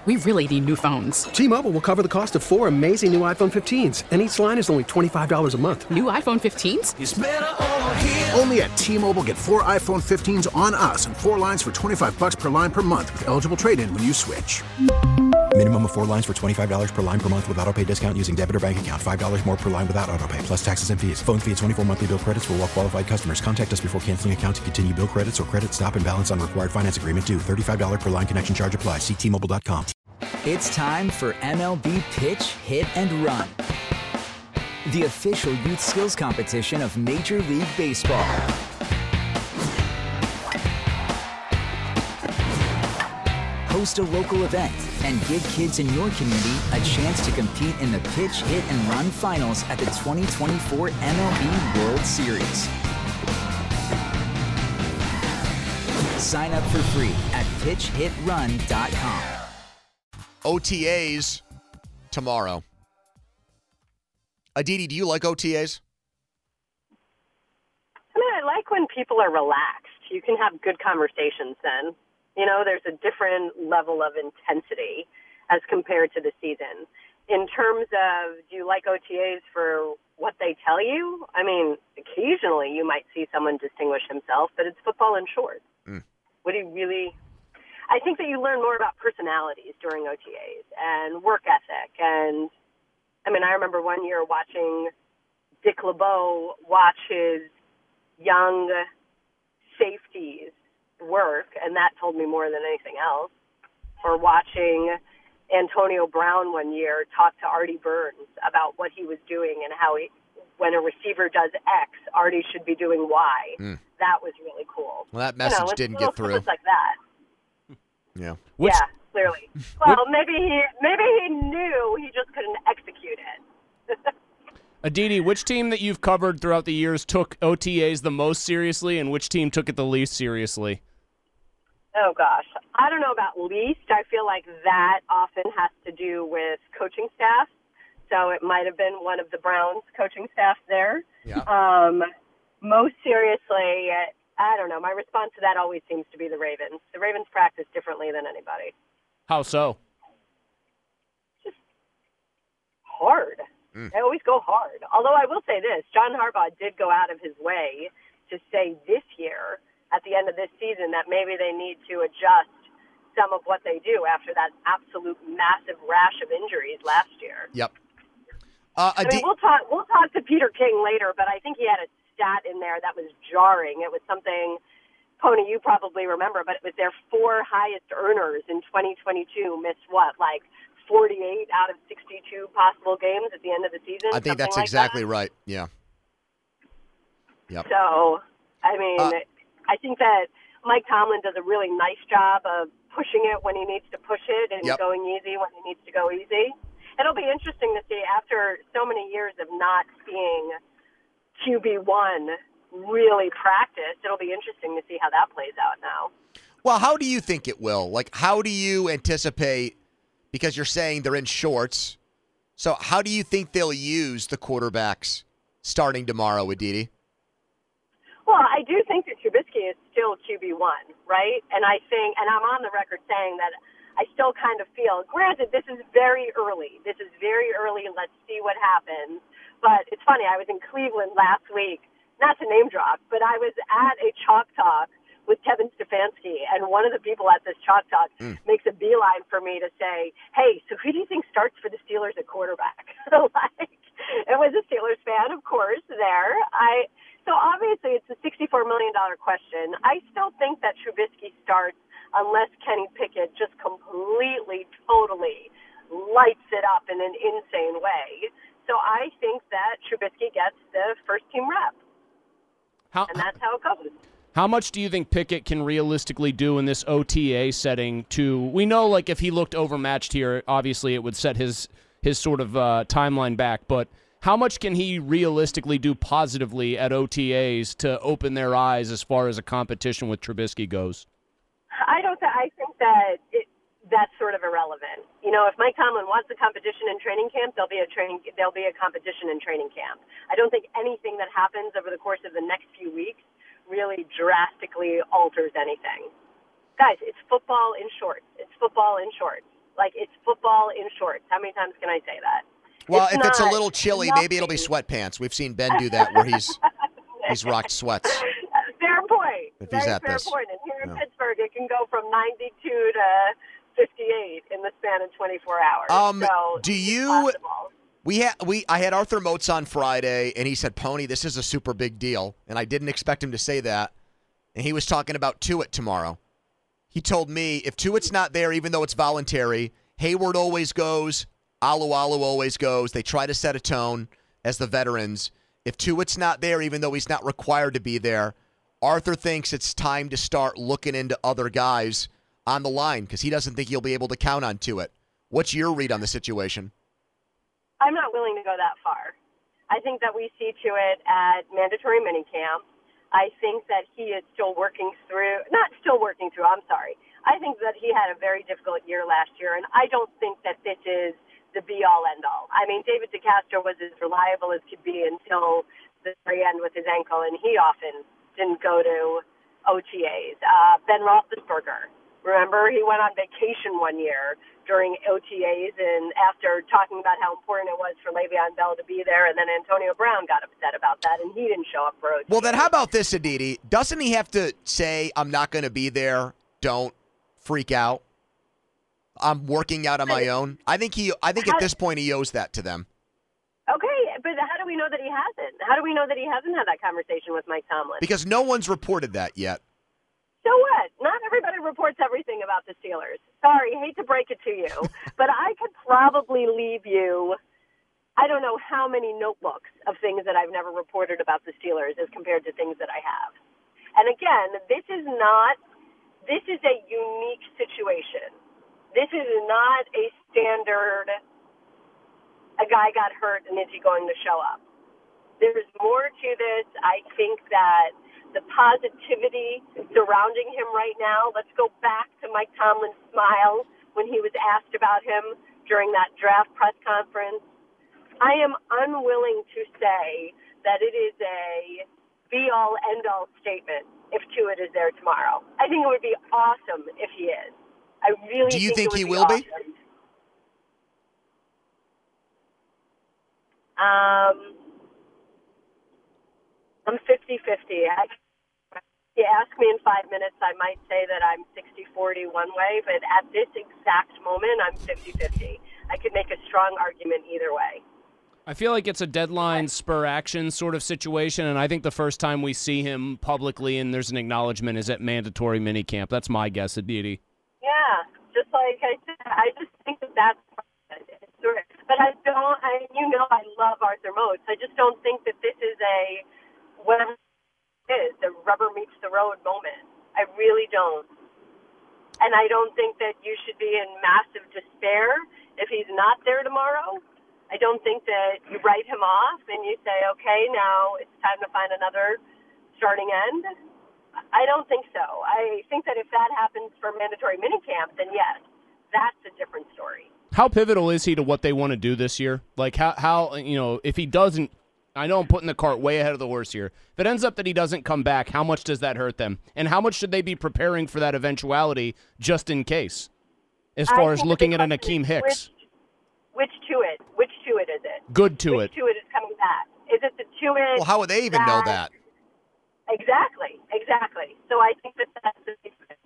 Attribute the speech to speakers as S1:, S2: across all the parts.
S1: We really need new phones.
S2: T-Mobile will cover the cost of 4 amazing new iPhone 15s, and each line is only $25 a month.
S1: New iPhone 15s?
S3: It's better over here.
S4: Only at T-Mobile, get 4 iPhone 15s on us and 4 lines for $25 per line per month with eligible trade-in when you switch.
S5: Minimum of 4 lines for $25 per line per month with autopay discount using debit or bank account. $5 more per line without autopay, plus taxes and fees. Phone fee at 24 monthly bill credits for well-qualified customers. Contact us before canceling account to continue bill credits or credit stop and balance on required finance agreement due. $35 per line connection charge applies. See T-Mobile.com.
S6: It's time for MLB Pitch, Hit, and Run, the official youth skills competition of Major League Baseball. Host a local event and give kids in your community a chance to compete in the Pitch, Hit, and Run finals at the 2024 MLB World Series. Sign up for free at pitchhitrun.com.
S7: OTAs tomorrow. Aditi, do you like OTAs?
S8: I mean, I like when people are relaxed. You can have good conversations then. You know, there's a different level of intensity as compared to the season. In terms of, do you like OTAs for what they tell you? I mean, occasionally you might see someone distinguish himself, but it's football in short. What do you really... I think that you learn more about personalities during OTAs and work ethic. And, I mean, I remember one year watching Dick LeBeau watch his young safeties work, and that told me more than anything else. Or watching Antonio Brown one year talk to Artie Burns about what he was doing and how when a receiver does X, Artie should be doing Y. That was really cool.
S7: Well, that message didn't get through.
S8: Like that.
S7: Yeah.
S8: Yeah, clearly. Well, maybe he knew, he just couldn't execute it.
S9: Aditi, which team that you've covered throughout the years took OTAs the most seriously, and which team took it the least seriously?
S8: Oh, gosh. I don't know about least. I feel like that often has to do with coaching staff. So it might have been one of the Browns coaching staff there.
S7: Yeah.
S8: Most seriously, I don't know. My response to that always seems to be the Ravens. The Ravens practice differently than anybody.
S9: How so?
S8: Just hard. They always go hard. Although I will say this, John Harbaugh did go out of his way to say this year, at the end of this season, that maybe they need to adjust some of what they do after that absolute massive rash of injuries last year.
S7: Yep.
S8: I mean, we'll talk to Peter King later, but I think he had a stat in there that was jarring. It was something, Pony, you probably remember, but it was their 4 highest earners in 2022 missed what, like 48 out of 62 possible games at the end of the season?
S7: I think that's exactly right. Yeah. Yep.
S8: So, I mean, I think that Mike Tomlin does a really nice job of pushing it when he needs to push it and going easy when he needs to go easy. It'll be interesting to see after so many years of not seeing QB1 really practice. It'll be interesting to see how that plays out now.
S7: Well, how do you think it will? Like, how do you anticipate, because you're saying they're in shorts, so how do you think they'll use the quarterbacks starting tomorrow, Aditi?
S8: Well, I do think that Trubisky is still QB1, right? And I think, and I'm on the record saying that I still kind of feel, granted, this is very early. Let's see what happens. But it's funny, I was in Cleveland last week, not to name drop, but I was at a Chalk Talk with Kevin Stefanski, and one of the people at this Chalk Talk makes a beeline for me to say, hey, so who do you think starts for the Steelers at quarterback? It was a Steelers fan, of course, there. So obviously it's a $64 million question. I still think that Trubisky starts unless Kenny Pickett just completely, totally lights it up in an insane way. So I think that Trubisky gets the first-team rep. And that's how it goes.
S9: How much do you think Pickett can realistically do in this OTA setting we know, like, if he looked overmatched here, obviously it would set his sort of timeline back, but how much can he realistically do positively at OTAs to open their eyes as far as a competition with Trubisky goes?
S8: I think that that's sort of irrelevant. You know, if Mike Tomlin wants a competition in training camp, there'll be a competition in training camp. I don't think anything that happens over the course of the next few weeks really drastically alters anything. Guys, it's football in shorts. Like, it's football in shorts. How many times can I say that?
S7: Well, if it's a
S8: not
S7: little chilly, maybe it'll be sweatpants. We've seen Ben do that where he's rocked sweats.
S8: Fair point.
S7: If he's
S8: Very
S7: at
S8: fair
S7: this.
S8: point. And here in
S7: Yeah.
S8: Pittsburgh, it can go from 92 to 58 in the span of 24 hours. So
S7: do you?
S8: it's possible.
S7: I had Arthur Moats on Friday, and he said, "Pony, this is a super big deal," and I didn't expect him to say that. And he was talking about Tuitt tomorrow. He told me if Tuitt's not there, even though it's voluntary, Hayward always goes, Alualu always goes. They try to set a tone as the veterans. If Tuitt's not there, even though he's not required to be there, Arthur thinks it's time to start looking into other guys on the line because he doesn't think he'll be able to count on Tuitt. What's your read on the situation?
S8: I'm not willing to go that far. I think that we see Tuitt at mandatory minicamp. I think that he is still working through, I'm sorry. I think that he had a very difficult year last year, and I don't think that this is the be-all, end-all. I mean, David DeCastro was as reliable as could be until the very end with his ankle, and he often didn't go to OTAs. Ben Roethlisberger, remember, he went on vacation one year during OTAs, and after talking about how important it was for Le'Veon Bell to be there, and then Antonio Brown got upset about that, and he didn't show up for OTAs.
S7: Well, then how about this, Aditi? Doesn't he have to say, I'm not going to be there, don't freak out? I'm working out on my own. I think at this point he owes that to them.
S8: Okay, but how do we know that he hasn't? How do we know that he hasn't had that conversation with Mike Tomlin?
S7: Because no one's reported that yet.
S8: So what? Not everybody reports everything about the Steelers. Sorry, hate to break it to you, but I could probably leave you, I don't know how many notebooks of things that I've never reported about the Steelers as compared to things that I have. And again, this is a unique situation. This is not a standard, a guy got hurt and is he going to show up? There's more to this. I think that the positivity surrounding him right now, let's go back to Mike Tomlin's smile when he was asked about him during that draft press conference. I am unwilling to say that it is a be-all, end-all statement if Tuitt is there tomorrow. I think it would be awesome if he is. I really
S7: Do you think he
S8: be
S7: will
S8: awesome.
S7: be?
S8: I'm 50-50. You ask me in 5 minutes, I might say that I'm 60-40 one way, but at this exact moment, I'm 50-50. I could make a strong argument either way.
S9: I feel like it's a deadline spur action sort of situation, and I think the first time we see him publicly and there's an acknowledgement is at mandatory minicamp. That's my guess, Aditi.
S8: Yeah, just like I said, I just think that that's but I love Arthur Moats. I just don't think that this is whatever it is, the rubber meets the road moment. I really don't. And I don't think that you should be in massive despair if he's not there tomorrow. I don't think that you write him off and you say, okay, now it's time to find another starting end. I don't think so. I think that if that happens for mandatory minicamp, then yes, that's a different story.
S9: How pivotal is he to what they want to do this year? Like how if he doesn't, I know I'm putting the cart way ahead of the horse here. If it ends up that he doesn't come back, how much does that hurt them? And how much should they be preparing for that eventuality just in case? As far as looking at an Akeem Hicks.
S8: Which Tuitt is it?
S9: Good Tuitt.
S8: Which Tuitt is coming back? Is it the Tuitt?
S7: Well, how would they even know that?
S8: Exactly. So I think that's the difference.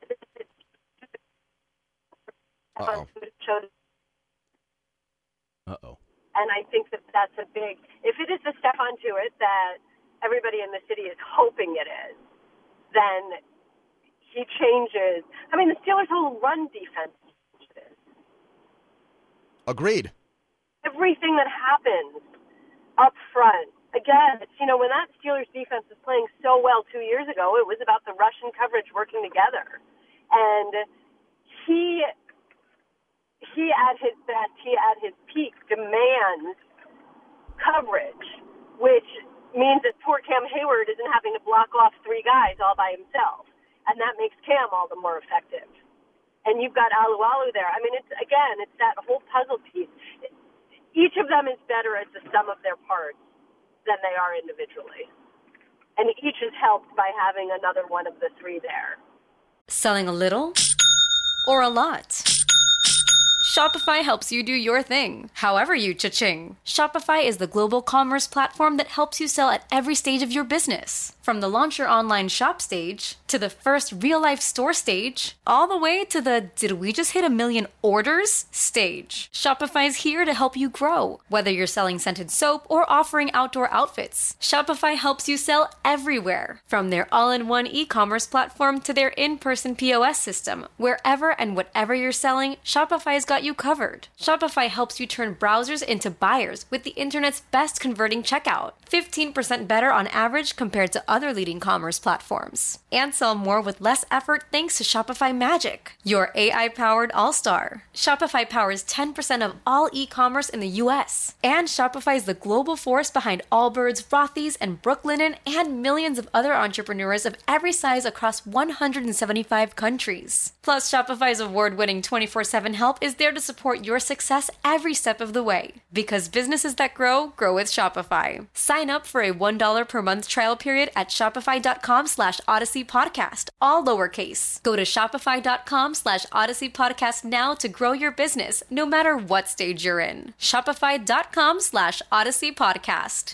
S9: Uh-oh.
S8: And I think that that's a big, if it is the Stephon Tuitt that everybody in the city is hoping it is, then he changes. I mean, the Steelers' whole run defense changes.
S7: Agreed.
S8: Everything that happens up front. Again, it's, when that Steelers defense was playing so well 2 years ago, it was about the rush and coverage working together. And he at his best, he at his peak demands coverage, which means that poor Cam Hayward isn't having to block off three guys all by himself. And that makes Cam all the more effective. And you've got Alualu there. I mean, it's that whole puzzle piece. Each of them is better as the sum of their parts than they are individually. And each is helped by having another one of the three there.
S3: Selling a little or a lot? Shopify helps you do your thing, however you cha-ching. Shopify is the global commerce platform that helps you sell at every stage of your business. From the launch your online shop stage, to the first real-life store stage, all the way to the did we just hit 1 million orders stage. Shopify's here to help you grow. Whether you're selling scented soap or offering outdoor outfits, Shopify helps you sell everywhere. From their all-in-one e-commerce platform to their in-person POS system, wherever and whatever you're selling, Shopify's got you covered. Shopify helps you turn browsers into buyers with the internet's best converting checkout. 15% better on average compared to other leading commerce platforms. And sell more with less effort thanks to Shopify Magic, your AI-powered all-star. Shopify powers 10% of all e-commerce in the U.S. And Shopify is the global force behind Allbirds, Rothy's, and Brooklinen, and millions of other entrepreneurs of every size across 175 countries. Plus, Shopify's award-winning 24/7 help is there to support your success every step of the way. Because businesses that grow, grow with Shopify. Sign up for a $1 per month trial period at shopify.com/Odyssey Podcast, all lowercase. Go to shopify.com/Odyssey Podcast now to grow your business, no matter what stage you're in. Shopify.com/Odyssey Podcast.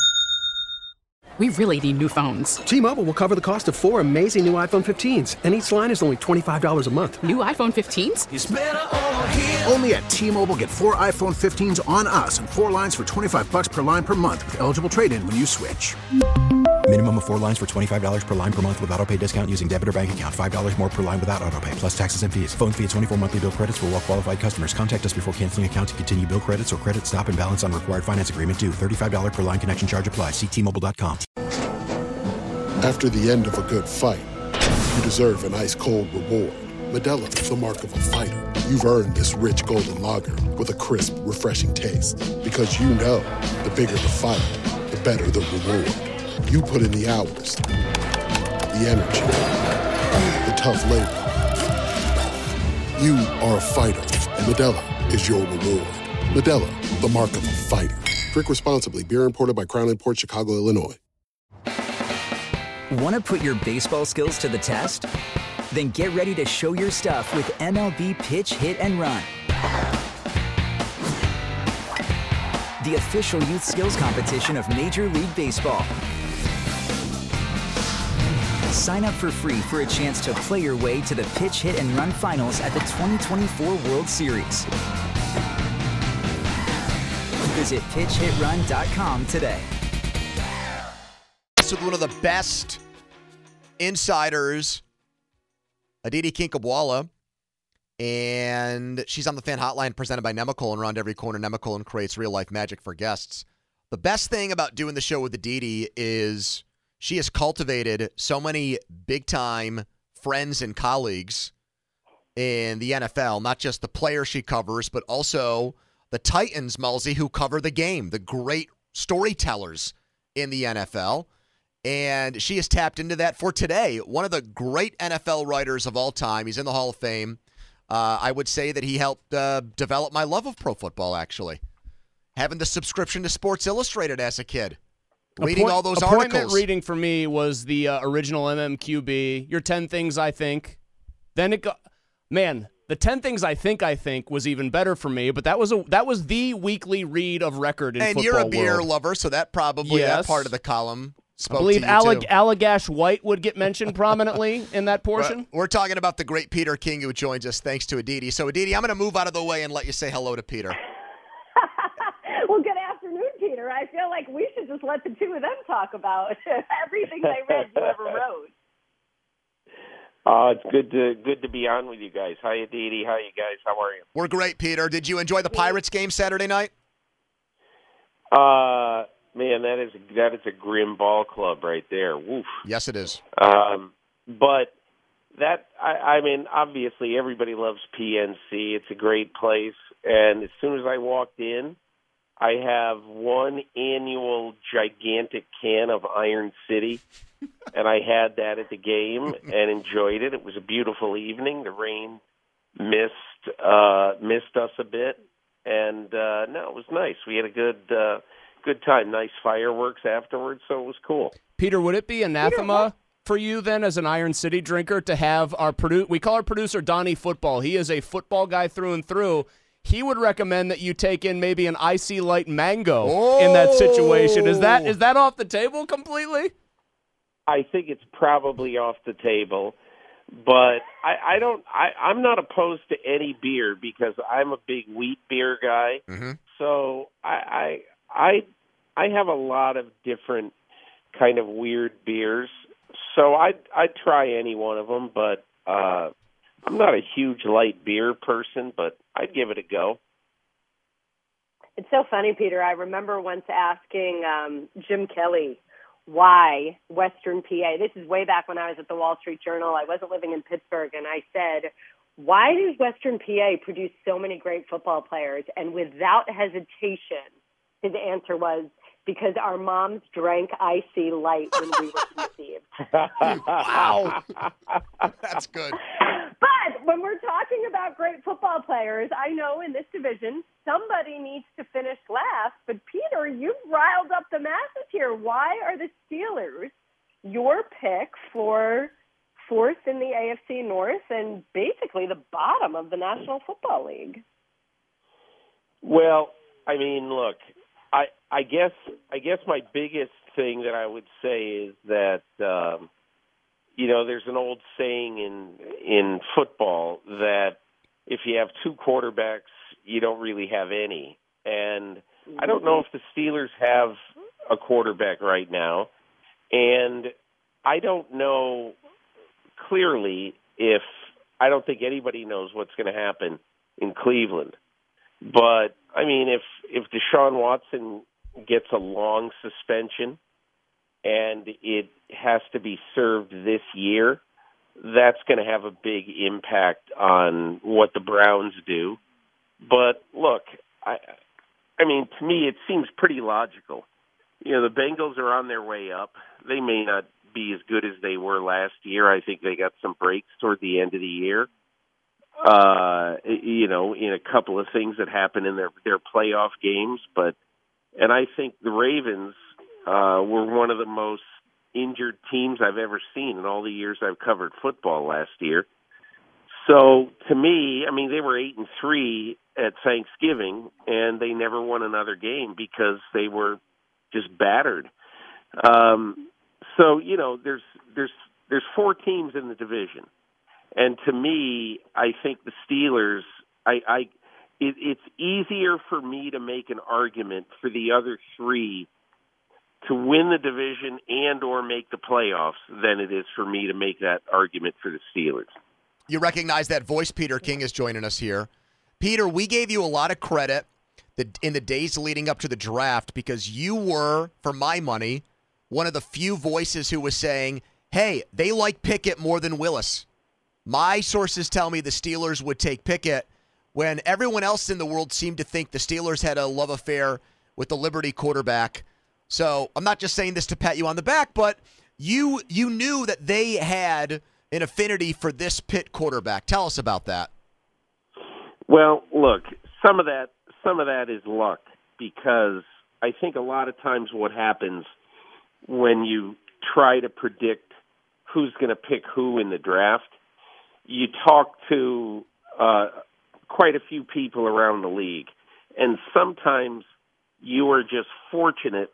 S1: We really need new phones.
S2: T-Mobile will cover the cost of 4 amazing new iPhone 15s, and each line is only $25 a month.
S1: New iPhone 15s?
S4: Only at T-Mobile, get 4 iPhone 15s on us and 4 lines for $25 per line per month with eligible trade-in when you switch.
S5: Minimum of 4 lines for $25 per line per month with autopay discount using debit or bank account. $5 more per line without autopay, plus taxes and fees. Phone fee at 24 monthly bill credits for well qualified customers. Contact us before canceling account to continue bill credits or credit stop and balance on required finance agreement due. $35 per line connection charge applies. See T-Mobile.com.
S10: After the end of a good fight, you deserve an ice-cold reward. Modelo is the mark of a fighter. You've earned this rich golden lager with a crisp, refreshing taste. Because you know, the bigger the fight, the better the reward. You put in the hours, the energy, the tough labor. You are a fighter, and Modelo is your reward. Modelo, the mark of a fighter. Drink responsibly. Beer imported by Crown Imports, Chicago, Illinois.
S6: Want to put your baseball skills to the test? Then get ready to show your stuff with MLB Pitch, Hit, and Run. The official youth skills competition of Major League Baseball. Sign up for free for a chance to play your way to the Pitch, Hit, and Run finals at the 2024 World Series. Visit pitchhitrun.com today.
S7: With one of the best insiders, Aditi Kinkhabwala, and she's on the Fan Hotline presented by Nemacolin. Around every corner, Nemacolin creates real-life magic for guests. The best thing about doing the show with Aditi is she has cultivated so many big-time friends and colleagues in the NFL, not just the players she covers, but also the Titans, Mulsey, who cover the game, the great storytellers in the NFL. And she has tapped into that for today. One of the great NFL writers of all time. He's in the Hall of Fame. I would say that he helped develop my love of pro football, actually. Having the subscription to Sports Illustrated as a kid. Reading all those
S9: appointment
S7: articles.
S9: Reading for me was the original MMQB, Your 10 Things I Think. Then it got, man, the 10 Things I Think was even better for me, but that was the weekly read of record in football
S7: And you're a beer
S9: world.
S7: lover, so that probably,
S9: Yes.
S7: that part of the column spoke
S9: I believe
S7: to you too.
S9: Allagash White would get mentioned prominently in that portion.
S7: We're talking about the great Peter King who joins us thanks to Aditi. So, Aditi, I'm going to move out of the way and let you say hello to Peter.
S8: Well, good afternoon, Peter. I feel like we should just let the two of them talk about everything they read you ever wrote.
S11: It's good to be on with you guys. Hi, Aditi. Hi, you guys. How are you?
S7: We're great, Peter. Did you enjoy the Pirates game Saturday night?
S11: Man, that is a grim ball club right there. Woof.
S7: Yes, it is.
S11: But that, I mean, obviously everybody loves PNC. It's a great place. And as soon as I walked in, I have one annual gigantic can of Iron City, and I had that at the game and enjoyed it. It was a beautiful evening. The rain missed us a bit, and no, it was nice. We had a good time. Nice fireworks afterwards, so it was cool.
S9: Peter, would it be anathema for you then as an Iron City drinker to have our we call our producer Donnie Football. He is a football guy through and through. He would recommend that you take in maybe an Icy Light Mango in that situation. Is that off the table completely?
S11: I think it's probably off the table, but I'm not opposed to any beer because I'm a big wheat beer guy.
S7: Mm-hmm.
S11: So I have a lot of different kind of weird beers. So I'd try any one of them, but I'm not a huge light beer person, but I'd give it a go.
S8: It's so funny, Peter. I remember once asking Jim Kelly why Western PA. This is way back when I was at the Wall Street Journal. I wasn't living in Pittsburgh, and I said, why does Western PA produce so many great football players? And without hesitation, his answer was, because our moms drank Icy Light when we were conceived.
S7: Wow. That's good.
S8: But when we're talking about great football players, I know in this division, somebody needs to finish last. But, Peter, you've riled up the masses here. Why are the Steelers your pick for fourth in the AFC North and basically the bottom of the National Football League?
S11: Well, I mean, look, I guess my biggest thing that I would say is that there's an old saying in football that if you have two quarterbacks, you don't really have any. And I don't know if the Steelers have a quarterback right now, and I don't know clearly I don't think anybody knows what's going to happen in Cleveland. But, I mean, if Deshaun Watson gets a long suspension and it has to be served this year, that's going to have a big impact on what the Browns do. But, look, I mean, to me, it seems pretty logical. The Bengals are on their way up. They may not be as good as they were last year. I think they got some breaks toward the end of the year. In a couple of things that happened in their playoff games. And I think the Ravens were one of the most injured teams I've ever seen in all the years I've covered football last year. So to me, I mean, they were 8-3 at Thanksgiving, and they never won another game because they were just battered. There's four teams in the division. And to me, I think the Steelers, it's easier for me to make an argument for the other three to win the division and or make the playoffs than it is for me to make that argument for the Steelers.
S7: You recognize that voice. Peter King is joining us here. Peter, we gave you a lot of credit in the days leading up to the draft because you were, for my money, one of the few voices who was saying, hey, they like Pickett more than Willis. My sources tell me the Steelers would take Pickett when everyone else in the world seemed to think the Steelers had a love affair with the Liberty quarterback. So I'm not just saying this to pat you on the back, but you knew that they had an affinity for this Pitt quarterback. Tell us about that.
S11: Well, look, some of that is luck because I think a lot of times what happens when you try to predict who's going to pick who in the draft, you talk to quite a few people around the league, and sometimes you are just fortunate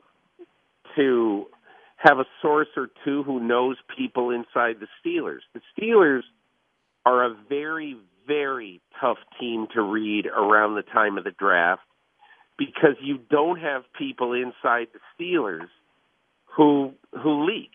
S11: to have a source or two who knows people inside the Steelers. The Steelers are a very, very tough team to read around the time of the draft because you don't have people inside the Steelers who leak,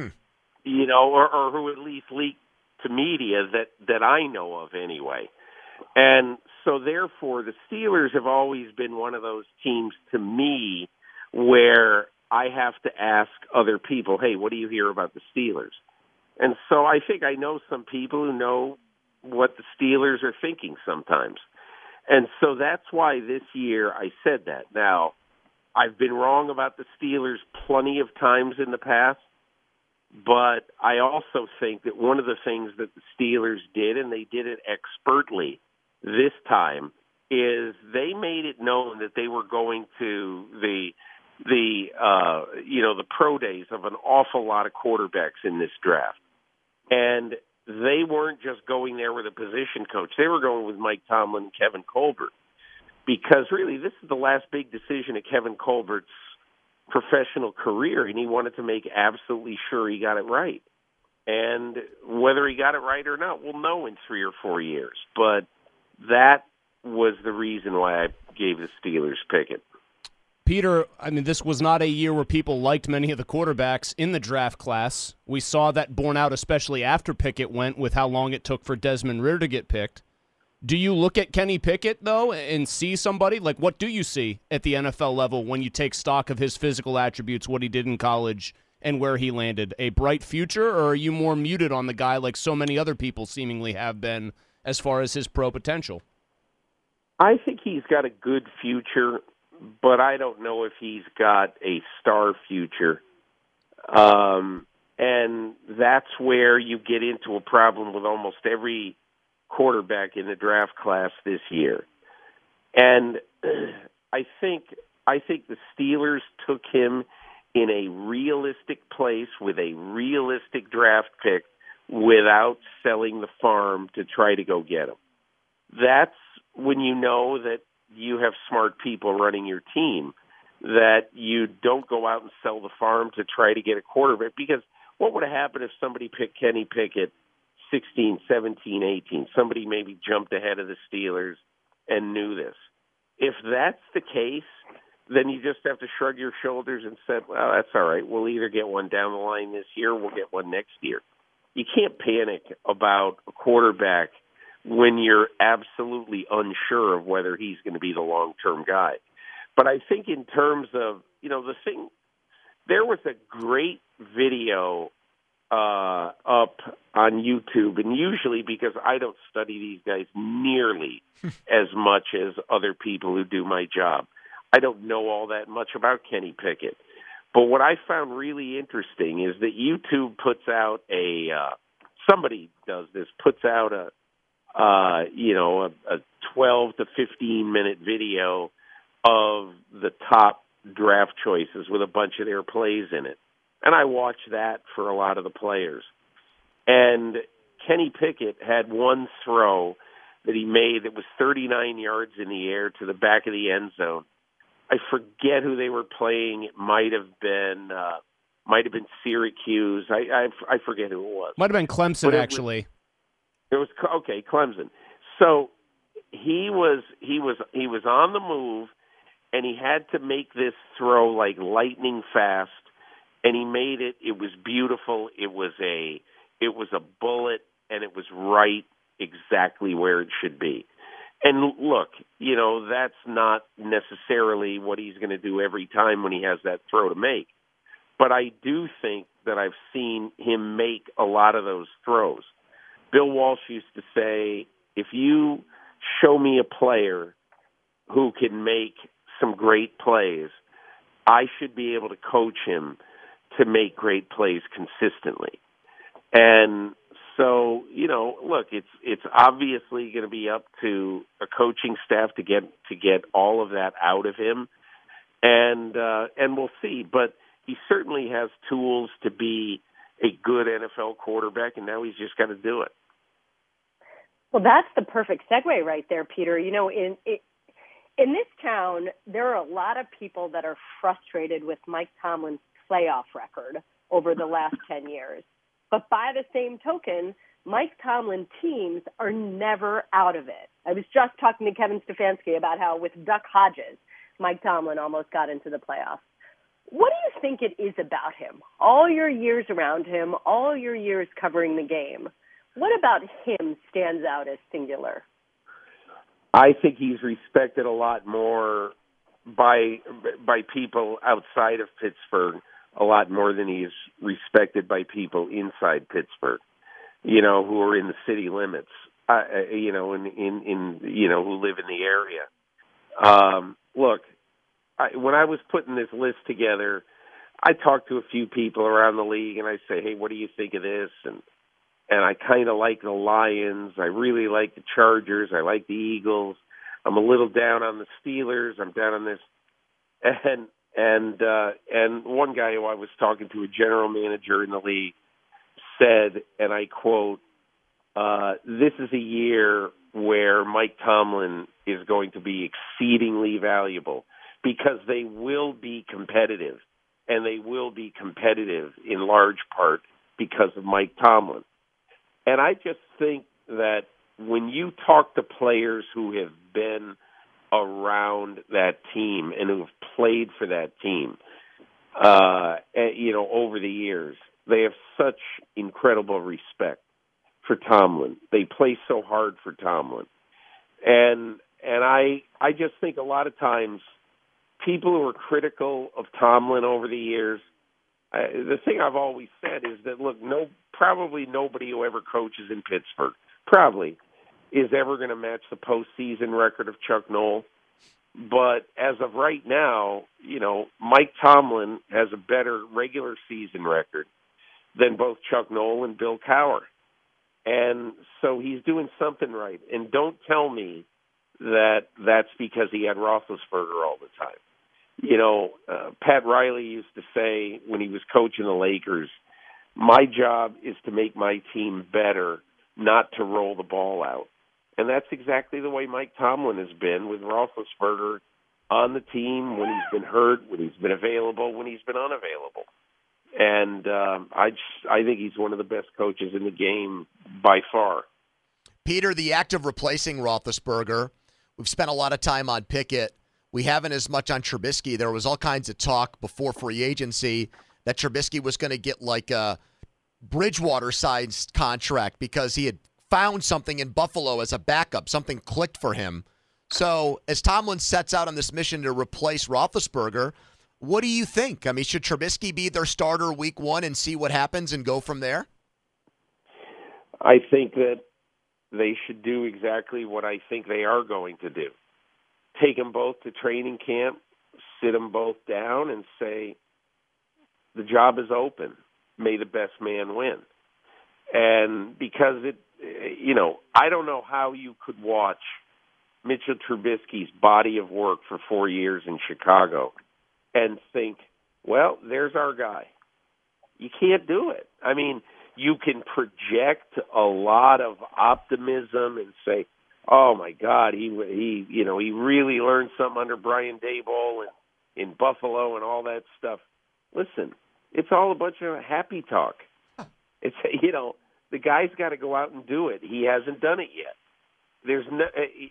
S11: or who at least leak to media that I know of anyway. And so therefore the Steelers have always been one of those teams to me where I have to ask other people, hey, what do you hear about the Steelers? And so I think I know some people who know what the Steelers are thinking sometimes. And so that's why this year I said that. Now, I've been wrong about the Steelers plenty of times in the past, but I also think that one of the things that the Steelers did, and they did it expertly this time, is they made it known that they were going to the the pro days of an awful lot of quarterbacks in this draft. And they weren't just going there with a position coach. They were going with Mike Tomlin and Kevin Colbert. Because really, this is the last big decision of Kevin Colbert's professional career, and he wanted to make absolutely sure he got it right. And whether he got it right or not, we'll know in 3 or 4 years. But that was the reason why I gave the Steelers Pickett.
S9: Peter, I mean, this was not a year where people liked many of the quarterbacks in the draft class. We saw that borne out, especially after Pickett went, with how long it took for Desmond Ridder to get picked. Do you look at Kenny Pickett, though, and see somebody? Like, what do you see at the NFL level when you take stock of his physical attributes, what he did in college, and where he landed? A bright future, or are you more muted on the guy like so many other people seemingly have been as far as his pro potential?
S11: I think he's got a good future, but I don't know if he's got a star future. And that's where you get into a problem with almost every quarterback in the draft class this year. And I think the Steelers took him in a realistic place with a realistic draft pick without selling the farm to try to go get him. That's when you know that you have smart people running your team, that you don't go out and sell the farm to try to get a quarterback. Because what would have happened if somebody picked Kenny Pickett 16, 17, 18? Somebody maybe jumped ahead of the Steelers and knew this. If that's the case, then you just have to shrug your shoulders and say, well, that's all right. We'll either get one down the line this year or we'll get one next year. You can't panic about a quarterback when you're absolutely unsure of whether he's going to be the long-term guy. But I think in terms of, there was a great video up on YouTube, and usually because I don't study these guys nearly as much as other people who do my job, I don't know all that much about Kenny Pickett. But what I found really interesting is that YouTube puts out somebody does this, puts out a 12 to 15 minute video of the top draft choices with a bunch of their plays in it. And I watched that for a lot of the players. And Kenny Pickett had one throw that he made that was 39 yards in the air to the back of the end zone. I forget who they were playing. It might have been Syracuse. I forget who it was.
S9: Might have been Clemson, actually.
S11: It was okay, Clemson. So he was on the move, and he had to make this throw like lightning fast, and he made it. It was beautiful. It was a bullet, and it was right exactly where it should be. And look, that's not necessarily what he's going to do every time when he has that throw to make. But I do think that I've seen him make a lot of those throws. Bill Walsh used to say, if you show me a player who can make some great plays, I should be able to coach him to make great plays consistently. And so, look, it's obviously going to be up to a coaching staff to get all of that out of him, and we'll see. But he certainly has tools to be a good NFL quarterback, and now he's just got to do it.
S8: Well, that's the perfect segue right there, Peter. In this town, there are a lot of people that are frustrated with Mike Tomlin's playoff record over the last 10 years. But by the same token, Mike Tomlin teams are never out of it. I was just talking to Kevin Stefanski about how with Duck Hodges, Mike Tomlin almost got into the playoffs. What do you think it is about him? All your years around him, all your years covering the game, what about him stands out as singular?
S11: I think he's respected a lot more by people outside of Pittsburgh, a lot more than he's respected by people inside Pittsburgh, who are in the city limits, who live in the area. Look, when I was putting this list together, I talked to a few people around the league, and I say, hey, what do you think of this? And I kind of like the Lions. I really like the Chargers. I like the Eagles. I'm a little down on the Steelers. I'm down on this. And one guy who I was talking to, a general manager in the league, said, and I quote, this is a year where Mike Tomlin is going to be exceedingly valuable because they will be competitive, and they will be competitive in large part because of Mike Tomlin. And I just think that when you talk to players who have been around that team and who have played for that team, over the years, they have such incredible respect for Tomlin. They play so hard for Tomlin. And I just think a lot of times people who are critical of Tomlin over the years, the thing I've always said is that, look, probably nobody who ever coaches in Pittsburgh probably is ever going to match the postseason record of Chuck Noll. But as of right now, Mike Tomlin has a better regular season record than both Chuck Noll and Bill Cowher. And so he's doing something right. And don't tell me that that's because he had Roethlisberger all the time. Pat Riley used to say when he was coaching the Lakers, my job is to make my team better, not to roll the ball out. And that's exactly the way Mike Tomlin has been with Roethlisberger on the team when he's been hurt, when he's been available, when he's been unavailable. And I think he's one of the best coaches in the game by far.
S7: Peter, the act of replacing Roethlisberger, we've spent a lot of time on Pickett. We haven't as much on Trubisky. There was all kinds of talk before free agency that Trubisky was going to get like a Bridgewater-sized contract because he had found something in Buffalo as a backup. Something clicked for him. So as Tomlin sets out on this mission to replace Roethlisberger, what do you think? I mean, should Trubisky be their starter week one and see what happens and go from there?
S11: I think that they should do exactly what I think they are going to do. Take them both to training camp, sit them both down, and say, the job is open. May the best man win. And because I don't know how you could watch Mitchell Trubisky's body of work for 4 years in Chicago and think, well, there's our guy. You can't do it. I mean, you can project a lot of optimism and say, oh my God, he really learned something under Brian Daboll and in Buffalo and all that stuff. Listen, it's all a bunch of happy talk. It's the guy's got to go out and do it. He hasn't done it yet. There's no,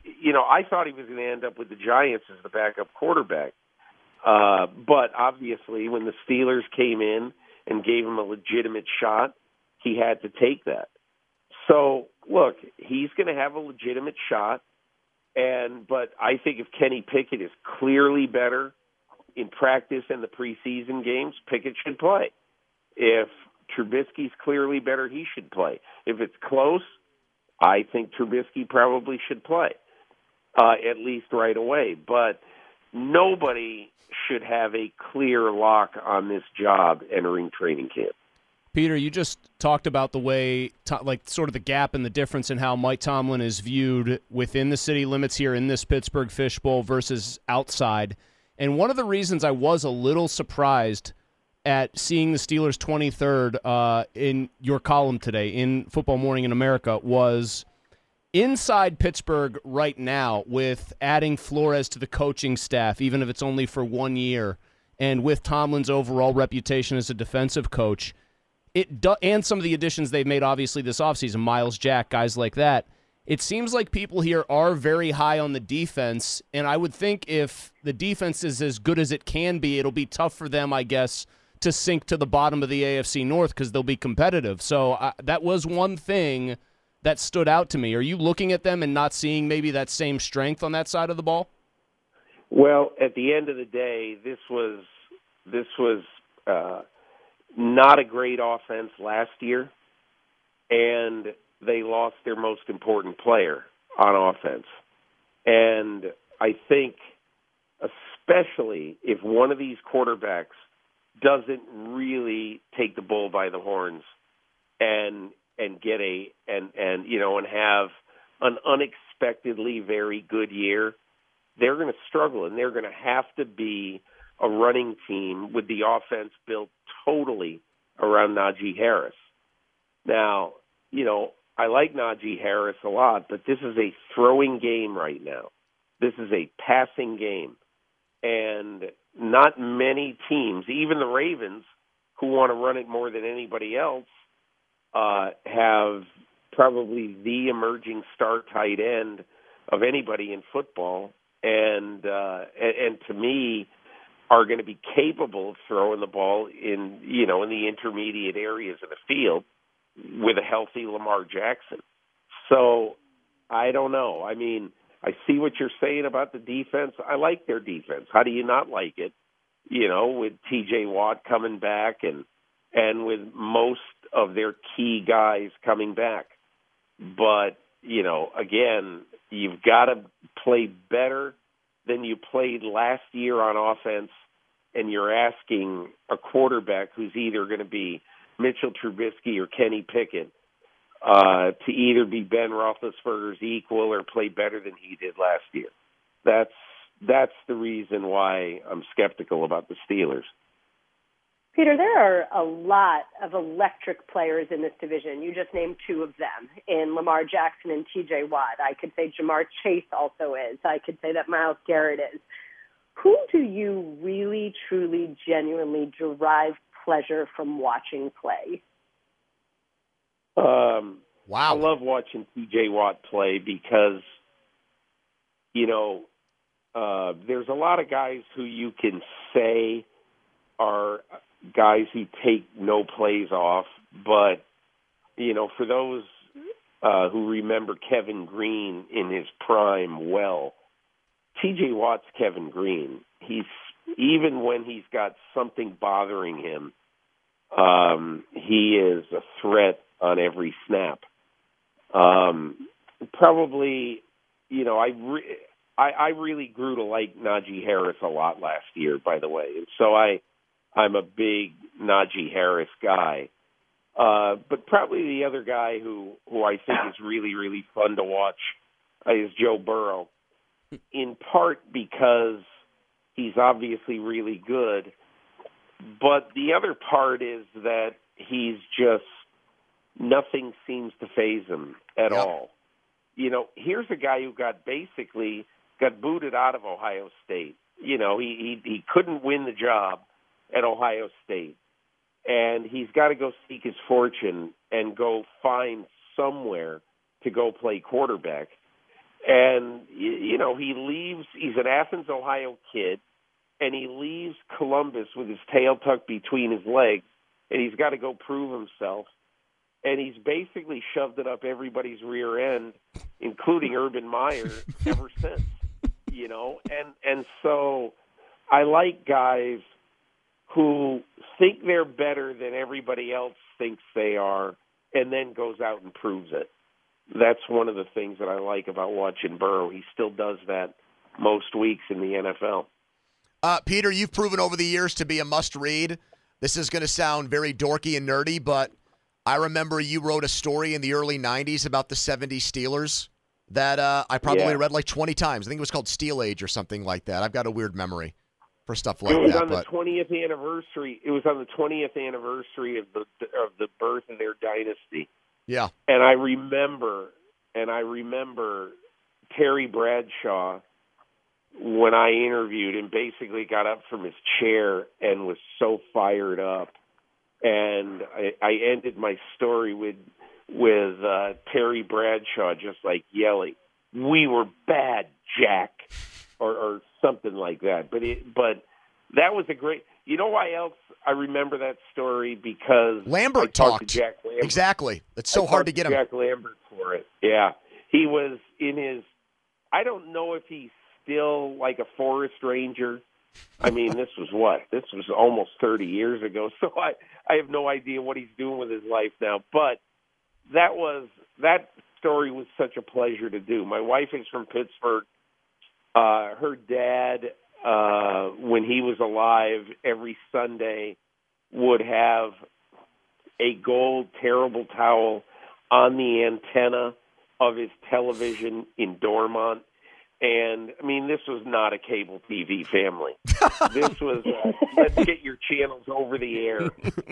S11: I thought he was going to end up with the Giants as the backup quarterback. But obviously when the Steelers came in and gave him a legitimate shot, he had to take that. So, look, he's going to have a legitimate shot, but I think if Kenny Pickett is clearly better in practice and the preseason games, Pickett should play. If Trubisky's clearly better, he should play. If it's close, I think Trubisky probably should play, at least right away. But nobody should have a clear lock on this job entering training camp.
S9: Peter, you just talked about the way, sort of the gap and the difference in how Mike Tomlin is viewed within the city limits here in this Pittsburgh Fishbowl versus outside. And one of the reasons I was a little surprised at seeing the Steelers 23rd in your column today in Football Morning in America was inside Pittsburgh right now with adding Flores to the coaching staff, even if it's only for 1 year, and with Tomlin's overall reputation as a defensive coach, and some of the additions they've made, obviously, this offseason, Miles Jack, guys like that, it seems like people here are very high on the defense, and I would think if the defense is as good as it can be, it'll be tough for them, I guess, to sink to the bottom of the AFC North because they'll be competitive. So that was one thing that stood out to me. Are you looking at them and not seeing maybe that same strength on that side of the ball?
S11: Well, at the end of the day, this was not a great offense last year, and they lost their most important player on offense. And I think especially if one of these quarterbacks doesn't really take the bull by the horns and get and have an unexpectedly very good year, they're going to struggle, and they're going to have to be a running team with the offense built totally around Najee Harris. Now, I like Najee Harris a lot, but this is a throwing game right now. This is a passing game. And not many teams, even the Ravens, who want to run it more than anybody else, have probably the emerging star tight end of anybody in football. And to me, are going to be capable of throwing the ball in the intermediate areas of the field with a healthy Lamar Jackson. So I don't know. I mean, I see what you're saying about the defense. I like their defense. How do you not like it? With T.J. Watt coming back and with most of their key guys coming back. But, again, you've got to play better than you played last year on offense, and you're asking a quarterback who's either going to be Mitchell Trubisky or Kenny Pickett to either be Ben Roethlisberger's equal or play better than he did last year. That's the reason why I'm skeptical about the Steelers.
S8: Peter, there are a lot of electric players in this division. You just named two of them in Lamar Jackson and T.J. Watt. I could say Jamar Chase also is. I could say that Myles Garrett is. Who do you really, truly, genuinely derive pleasure from watching play?
S7: Wow.
S11: I love watching T.J. Watt play because, there's a lot of guys who you can say are guys who take no plays off, but, for those who remember Kevin Green in his prime well, T.J. Watt's Kevin Green. Even when he's got something bothering him, he is a threat on every snap. Probably, I really grew to like Najee Harris a lot last year, by the way. And so I'm a big Najee Harris guy. But probably the other guy who I think is really, really fun to watch is Joe Burrow, in part because he's obviously really good. But the other part is that he's just, nothing seems to faze him at all. Here's a guy who got booted out of Ohio State. He couldn't win the job at Ohio State. And he's got to go seek his fortune and go find somewhere to go play quarterback. And, he leaves, he's an Athens, Ohio kid, and he leaves Columbus with his tail tucked between his legs, and he's got to go prove himself. And he's basically shoved it up everybody's rear end, including Urban Meyer, ever since, And so I like guys who think they're better than everybody else thinks they are and then goes out and proves it. That's one of the things that I like about watching Burrow. He still does that most weeks in the NFL.
S7: Peter, you've proven over the years to be a must-read. This is going to sound very dorky and nerdy, but I remember you wrote a story in the early 90s about the 70 Steelers that I probably read like 20 times. I think it was called Steel Age or something like that. I've got a weird memory for stuff like that.
S11: It was on the 20th anniversary. It was on the 20th anniversary of the birth of their dynasty.
S7: Yeah.
S11: And I remember Terry Bradshaw, when I interviewed him, basically got up from his chair and was so fired up. And I ended my story with Terry Bradshaw just like yelling, "We were bad, Jack," or something like that. But that was a great. You know why else I remember that story? Because
S7: Lambert
S11: I talked to Jack Lambert.
S7: Exactly. It's so hard to get him.
S11: Jack Lambert for it. Yeah, he was in his. I don't know if he's still like a forest ranger. I mean, this was almost 30 years ago, so I have no idea what he's doing with his life now. But that story was such a pleasure to do. My wife is from Pittsburgh. Her dad, when he was alive, every Sunday would have a gold terrible towel on the antenna of his television in Dormont. And, I mean, this was not a cable TV family. This was, let's get your channels over the air.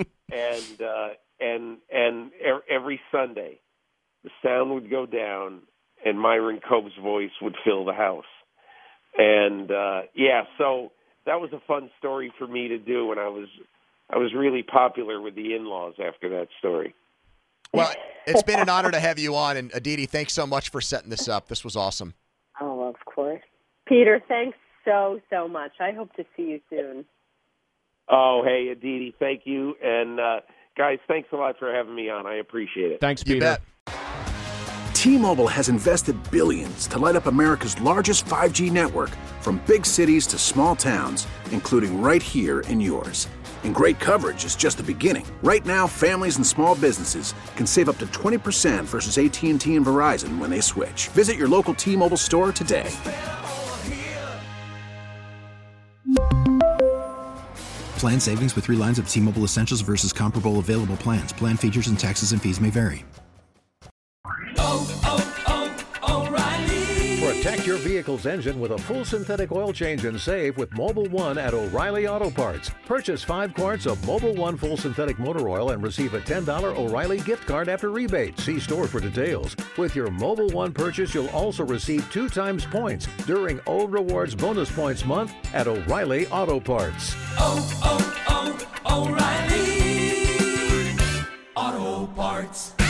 S11: And every Sunday, the sound would go down, and Myron Cope's voice would fill the house. And, so that was a fun story for me to do, and I was really popular with the in-laws after that story.
S7: Well, it's been an honor to have you on, and Aditi, thanks so much for setting this up. This was awesome.
S8: Oh, of course. Peter, thanks so much. I hope to see you soon.
S11: Oh, hey, Aditi, thank you. And, guys, thanks a lot for having me on. I appreciate it.
S9: Thanks,
S7: You
S9: Peter.
S7: bet.
S4: T-Mobile has invested billions to light up America's largest 5G network, from big cities to small towns, including right here in yours. And great coverage is just the beginning. Right now, families and small businesses can save up to 20% versus AT&T and Verizon when they switch. Visit your local T-Mobile store today.
S5: Plan savings with 3 lines of T-Mobile Essentials versus comparable available plans. Plan features and taxes and fees may vary.
S12: Protect your vehicle's engine with a full synthetic oil change and save with Mobil 1 at O'Reilly Auto Parts. Purchase 5 quarts of Mobil 1 full synthetic motor oil and receive a $10 O'Reilly gift card after rebate. See store for details. With your Mobil 1 purchase, you'll also receive 2 times points during O Rewards Bonus Points Month at O'Reilly Auto Parts.
S13: O'Reilly Auto Parts.